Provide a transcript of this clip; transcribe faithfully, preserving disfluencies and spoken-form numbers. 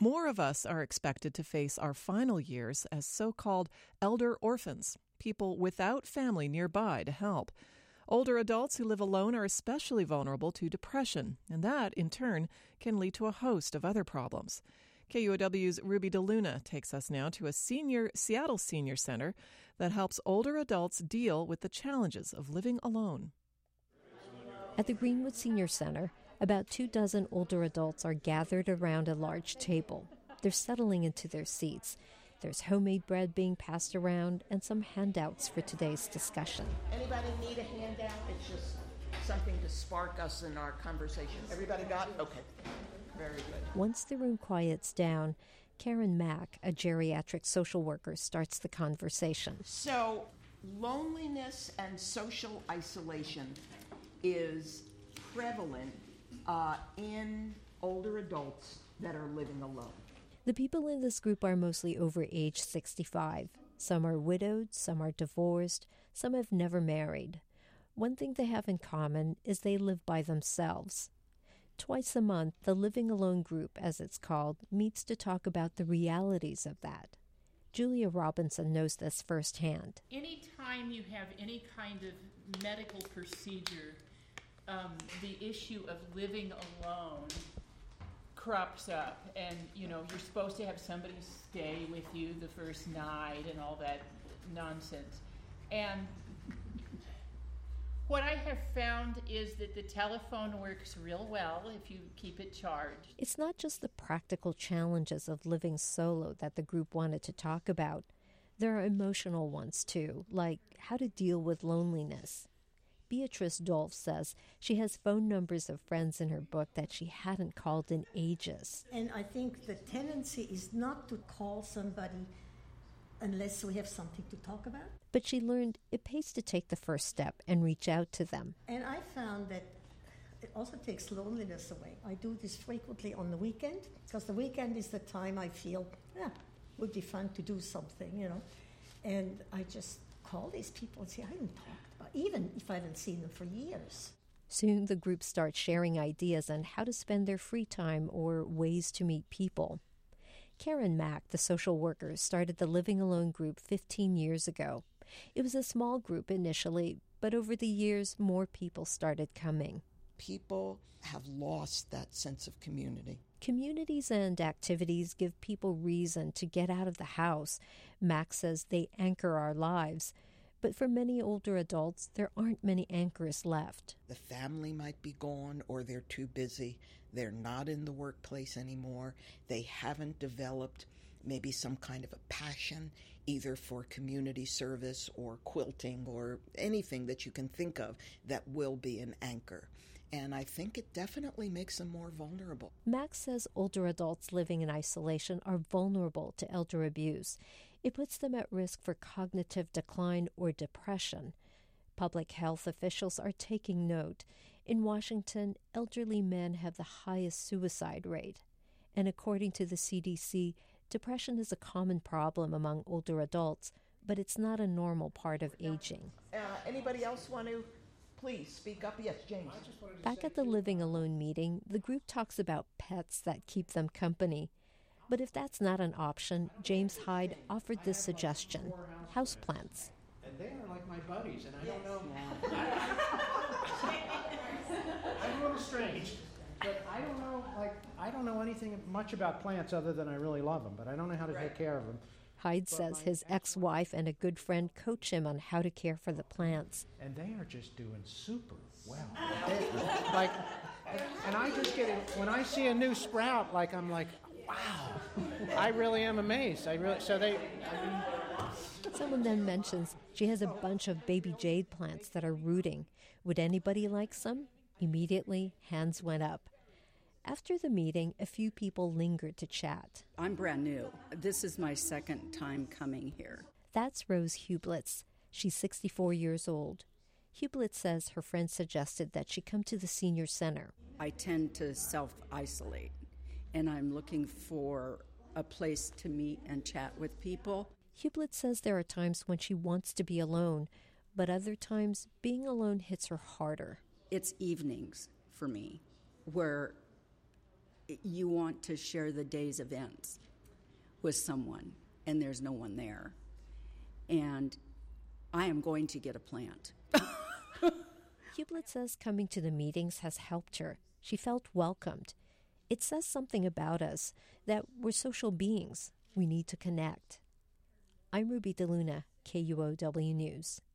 More of us are expected to face our final years as so-called elder orphans, people without family nearby to help. Older adults who live alone are especially vulnerable to depression, and that, in turn, can lead to a host of other problems. K U O W's Ruby DeLuna takes us now to a senior Seattle Senior Center that helps older adults deal with the challenges of living alone. At the Greenwood Senior Center, about two dozen older adults are gathered around a large table. They're settling into their seats. There's homemade bread being passed around and some handouts for today's discussion. Anybody need a handout? It's just something to spark us in our conversation. Everybody got it? Okay. Very good. Once the room quiets down, Karen Mack, a geriatric social worker, starts the conversation. So, loneliness and social isolation is prevalent uh, in older adults that are living alone. The people in this group are mostly over age sixty-five. Some are widowed, some are divorced, some have never married. One thing they have in common is they live by themselves. Twice a month, the Living Alone group, as it's called, meets to talk about the realities of that. Julia Robinson knows this firsthand. Anytime you have any kind of medical procedure, um, the issue of living alone crops up, and you know you're supposed to have somebody stay with you the first night and all that nonsense. And what I have found is that the telephone works real well if you keep it charged. It's not just the practical challenges of living solo that the group wanted to talk about. There are emotional ones too, like how to deal with loneliness. Beatrice Dolph says she has phone numbers of friends in her book that she hadn't called in ages. And I think the tendency is not to call somebody unless we have something to talk about. But she learned it pays to take the first step and reach out to them. And I found that it also takes loneliness away. I do this frequently on the weekend, because the weekend is the time I feel, yeah, it would be fun to do something, you know. And I just call these people and say, I haven't talked about, even if I haven't seen them for years. Soon the group starts sharing ideas on how to spend their free time or ways to meet people. Karen Mack, the social worker, started the Living Alone group fifteen years ago. It was a small group initially, but over the years, more people started coming. People have lost that sense of community. Communities and activities give people reason to get out of the house. Max says they anchor our lives. But for many older adults, there aren't many anchors left. The family might be gone, or they're too busy. They're not in the workplace anymore. They haven't developed maybe some kind of a passion, either for community service or quilting or anything that you can think of that will be an anchor. And I think it definitely makes them more vulnerable. Max says older adults living in isolation are vulnerable to elder abuse. It puts them at risk for cognitive decline or depression. Public health officials are taking note. In Washington, elderly men have the highest suicide rate. And according to the C D C, depression is a common problem among older adults, but it's not a normal part of aging. Uh, anybody else want to please speak up? Yes, James. Back at the Living Alone meeting, the group talks about pets that keep them company. But if that's not an option, James Hyde offered this suggestion: houseplants. And they are like my buddies, and I don't know. I'm a little strange. But I don't know, like, I don't know anything much about plants other than I really love them, but I don't know how to take care of them. Hyde says his ex-wife and a good friend coach him on how to care for the plants. And they are just doing super well. They, like, and I just get it, when I see a new sprout, like, I'm like, wow, I really am amazed. I really, so they, I mean. Someone then mentions she has a bunch of baby jade plants that are rooting. Would anybody like some? Immediately, hands went up. After the meeting, a few people lingered to chat. I'm brand new. This is my second time coming here. That's Rose Hublitz. She's sixty-four years old. Hublitz says her friend suggested that she come to the senior center. I tend to self-isolate, and I'm looking for a place to meet and chat with people. Hublitz says there are times when she wants to be alone, but other times being alone hits her harder. It's evenings for me where you want to share the day's events with someone, and there's no one there. And I am going to get a plant. Hublet says coming to the meetings has helped her. She felt welcomed. It says something about us, that we're social beings. We need to connect. I'm Ruby DeLuna, K U O W News.